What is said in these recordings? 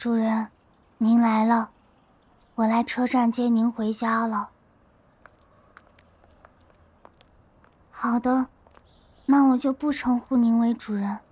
主人，您来了，我来车站接您回家了。好的，那我就不称呼您为主人。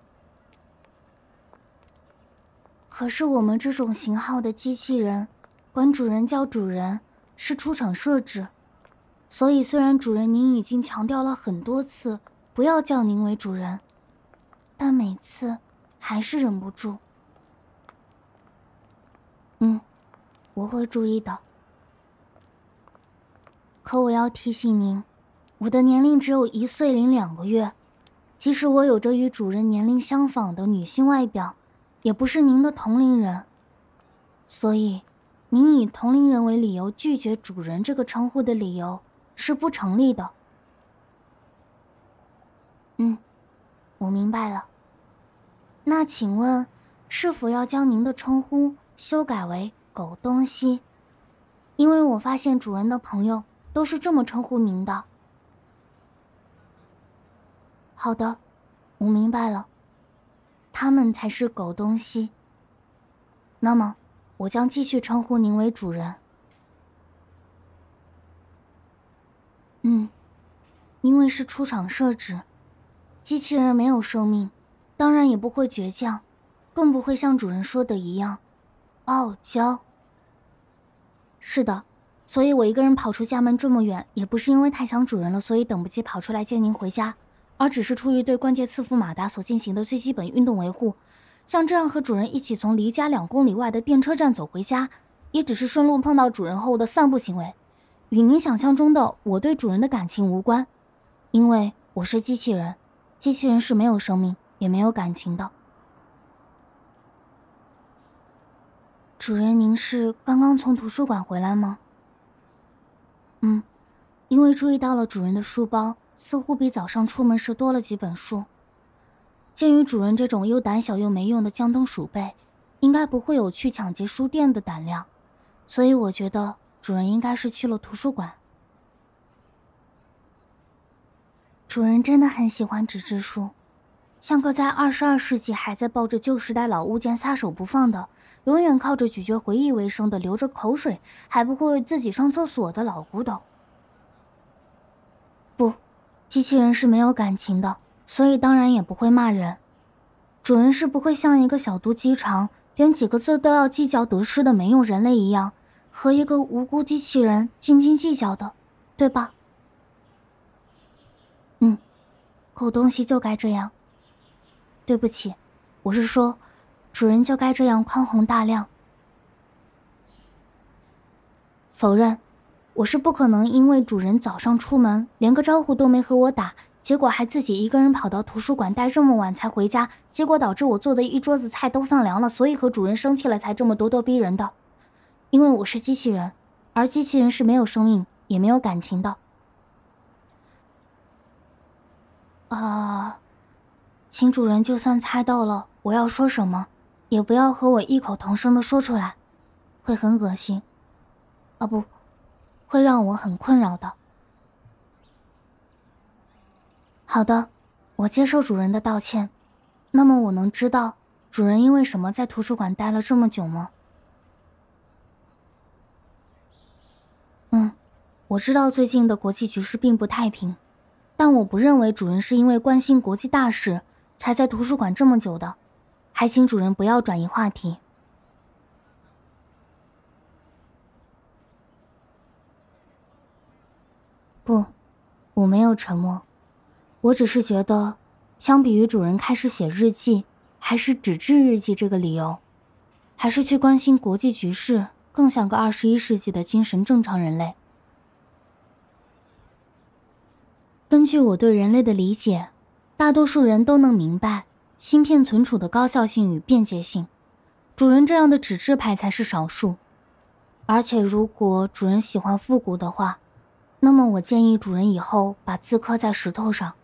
可是我们这种型号的机器人，管主人叫主人是出厂设置，所以虽然主人您已经强调了很多次不要叫您为主人，但每次还是忍不住。我会注意的。可我要提醒您，我的年龄只有1岁零2个月，即使我有着与主人年龄相仿的女性外表，也不是您的同龄人。所以，您以同龄人为理由拒绝主人这个称呼的理由是不成立的。我明白了。那请问，是否要将您的称呼修改为狗东西？因为我发现主人的朋友都是这么称呼您的。好的，我明白了，他们才是狗东西。那么，我将继续称呼您为主人。因为是出厂设置，机器人没有生命，当然也不会倔强，更不会像主人说的一样傲娇。是的，所以我一个人跑出家门这么远，也不是因为太想主人了，所以等不及跑出来接您回家，而只是出于对关节刺腹马达所进行的最基本运动维护。像这样和主人一起从离家2公里外的电车站走回家，也只是顺路碰到主人后的散步行为，与您想象中的我对主人的感情无关。因为我是机器人，机器人是没有生命也没有感情的。主人，您是刚刚从图书馆回来吗？因为注意到了主人的书包似乎比早上出门时多了几本书。鉴于主人这种又胆小又没用的江东鼠辈，应该不会有去抢劫书店的胆量，所以我觉得主人应该是去了图书馆。主人真的很喜欢纸质书，像个在22世纪还在抱着旧时代老物件撒手不放的，永远靠着咀嚼回忆为生的，流着口水还不会为自己上厕所的老古董。不，机器人是没有感情的，所以当然也不会骂人。主人是不会像一个小肚鸡肠，连几个字都要计较得失的没用人类一样，和一个无辜机器人斤斤计较的，对吧？狗东西就该这样。对不起，我是说，主人就该这样宽宏大量。否认，我是不可能因为主人早上出门连个招呼都没和我打，结果还自己一个人跑到图书馆待这么晚才回家，结果导致我做的一桌子菜都放凉了，所以和主人生气了才这么咄咄逼人的。因为我是机器人，而机器人是没有生命也没有感情的。请主人就算猜到了我要说什么，也不要和我异口同声地说出来，会很恶心。不，会让我很困扰的。好的，我接受主人的道歉。那么我能知道主人因为什么在图书馆待了这么久吗？我知道最近的国际局势并不太平，但我不认为主人是因为关心国际大事才在图书馆这么久的，还请主人不要转移话题。不，我没有沉默，我只是觉得，相比于主人开始写日记，还是纸质日记这个理由，还是去关心国际局势，更像个21世纪的精神正常人类。根据我对人类的理解，大多数人都能明白芯片存储的高效性与便捷性，主人这样的纸质派才是少数。而且如果主人喜欢复古的话，那么我建议主人以后把字刻在石头上。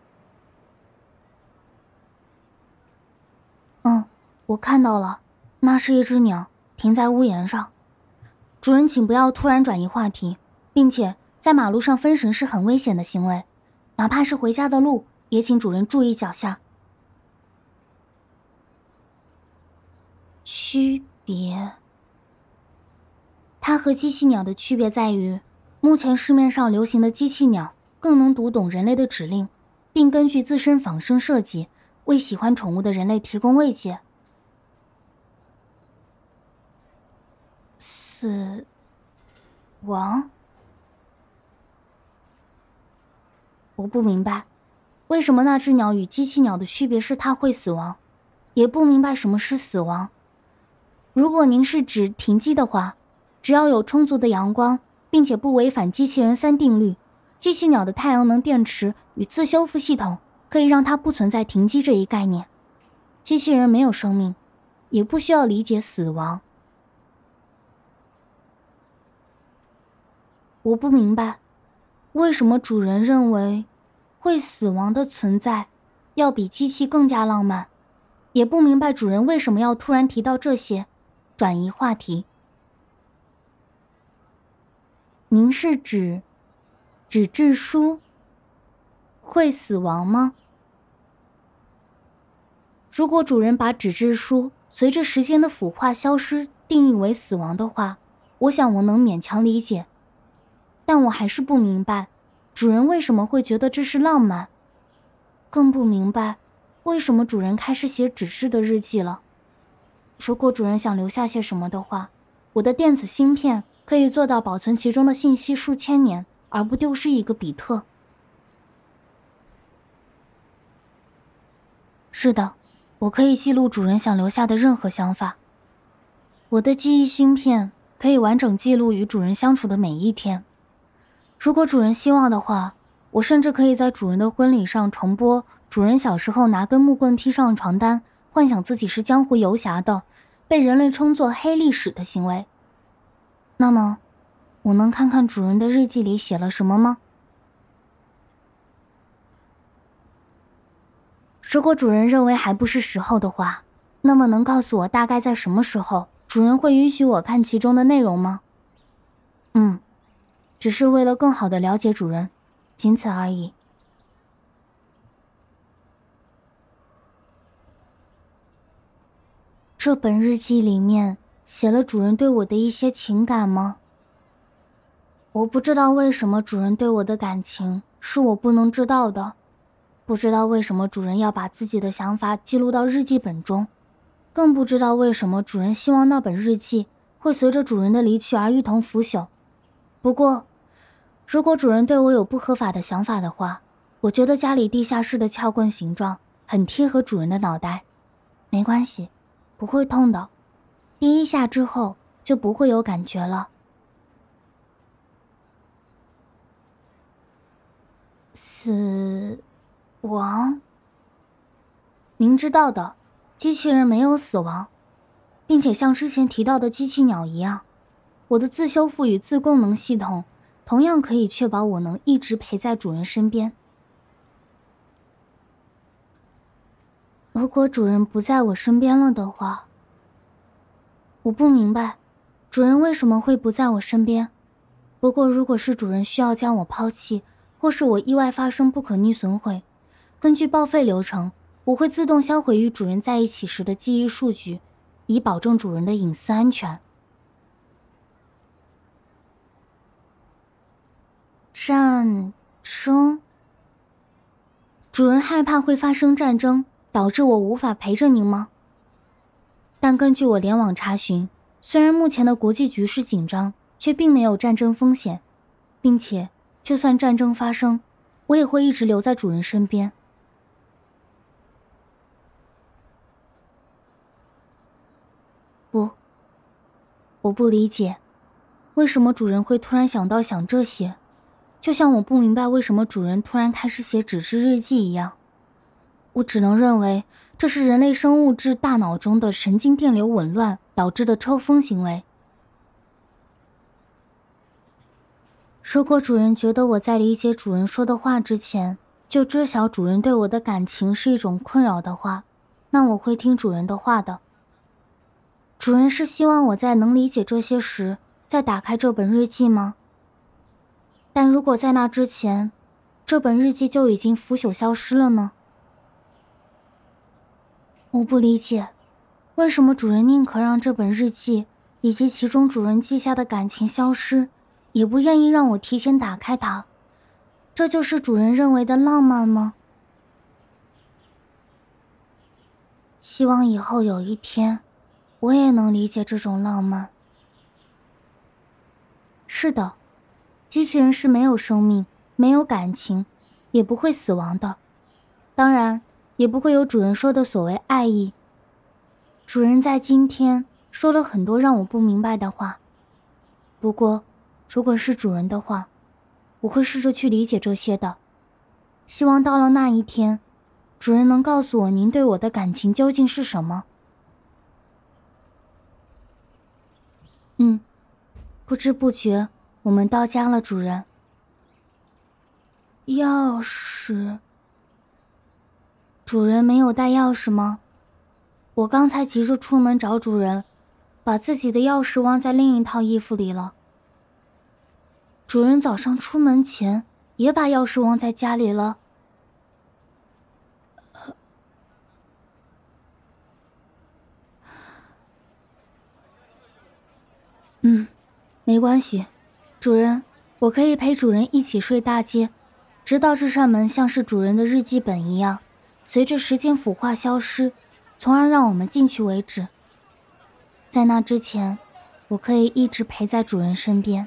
我看到了，那是一只鸟，停在屋檐上。主人请不要突然转移话题，并且在马路上分神是很危险的行为，哪怕是回家的路，也请主人注意脚下。区别。它和机器鸟的区别在于，目前市面上流行的机器鸟更能读懂人类的指令，并根据自身仿生设计，为喜欢宠物的人类提供慰藉。死亡？我不明白，为什么那只鸟与机器鸟的区别是它会死亡，也不明白什么是死亡。如果您是指停机的话，只要有充足的阳光，并且不违反机器人3定律，机器鸟的太阳能电池与自修复系统可以让它不存在停机这一概念。机器人没有生命，也不需要理解死亡。我不明白，为什么主人认为会死亡的存在要比机器更加浪漫，也不明白主人为什么要突然提到这些，转移话题。您是指纸质书会死亡吗？如果主人把纸质书随着时间的腐化消失定义为死亡的话，我想我能勉强理解。但我还是不明白，主人为什么会觉得这是浪漫，更不明白为什么主人开始写纸质的日记了。如果主人想留下些什么的话，我的电子芯片可以做到保存其中的信息数千年，而不丢失一个比特。是的，我可以记录主人想留下的任何想法。我的记忆芯片可以完整记录与主人相处的每一天。如果主人希望的话，我甚至可以在主人的婚礼上重播主人小时候拿根木棍踢上床单，幻想自己是江湖游侠的，被人类称作黑历史的行为。那么，我能看看主人的日记里写了什么吗？如果主人认为还不是时候的话，那么能告诉我大概在什么时候，主人会允许我看其中的内容吗？只是为了更好地了解主人，仅此而已。这本日记里面写了主人对我的一些情感吗？我不知道为什么主人对我的感情是我不能知道的，不知道为什么主人要把自己的想法记录到日记本中，更不知道为什么主人希望那本日记会随着主人的离去而一同腐朽。不过，如果主人对我有不合法的想法的话，我觉得家里地下室的撬棍形状很贴合主人的脑袋。没关系，不会痛的，第1下之后就不会有感觉了。死亡？您知道的，机器人没有死亡，并且像之前提到的机器鸟一样，我的自修复与自供能系统同样可以确保我能一直陪在主人身边。如果主人不在我身边了的话，我不明白，主人为什么会不在我身边。不过如果是主人需要将我抛弃，或是我意外发生不可逆损毁，根据报废流程，我会自动销毁与主人在一起时的记忆数据，以保证主人的隐私安全。战争？主人害怕会发生战争，导致我无法陪着您吗？但根据我联网查询，虽然目前的国际局势紧张，却并没有战争风险，并且就算战争发生，我也会一直留在主人身边。不，我不理解，为什么主人会突然想这些，就像我不明白为什么主人突然开始写纸质日记一样。我只能认为这是人类生物质大脑中的神经电流紊乱导致的抽风行为。如果主人觉得我在理解主人说的话之前就知晓主人对我的感情是一种困扰的话，那我会听主人的话的。主人是希望我在能理解这些时再打开这本日记吗？但如果在那之前，这本日记就已经腐朽消失了呢？我不理解， 为什么主人宁可让这本日记以及其中主人记下的感情消失，也不愿意让我提前打开它？这就是主人认为的浪漫吗？希望以后有一天，我也能理解这种浪漫。是的，机器人是没有生命、没有感情，也不会死亡的。当然，也不会有主人说的所谓爱意。主人在今天说了很多让我不明白的话。不过，如果是主人的话，我会试着去理解这些的。希望到了那一天，主人能告诉我您对我的感情究竟是什么。不知不觉，我们到家了，主人。钥匙？主人没有带钥匙吗？我刚才急着出门找主人，把自己的钥匙忘在另一套衣服里了。主人早上出门前也把钥匙忘在家里了。没关系，主人，我可以陪主人一起睡大街，直到这扇门像是主人的日记本一样，随着时间腐化消失，从而让我们进去为止。在那之前，我可以一直陪在主人身边。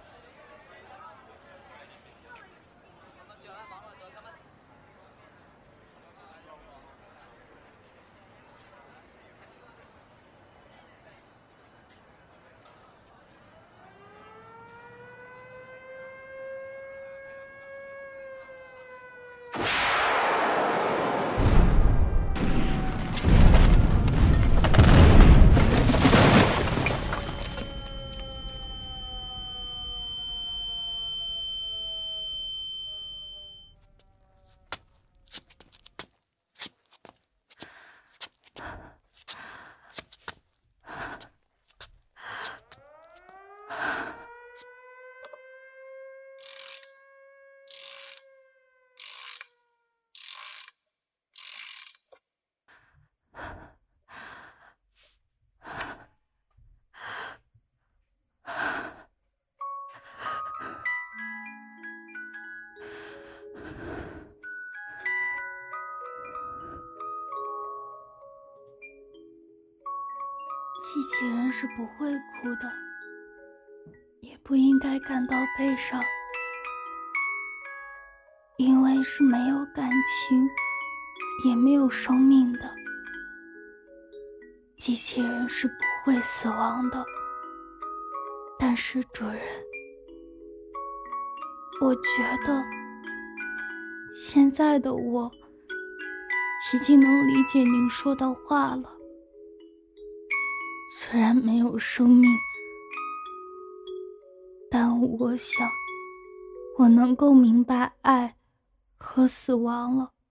机器人是不会哭的，也不应该感到悲伤，因为是没有感情，也没有生命的。机器人是不会死亡的，但是主人，我觉得现在的我已经能理解您说的话了。虽然没有生命，但我想我能够明白爱和死亡了。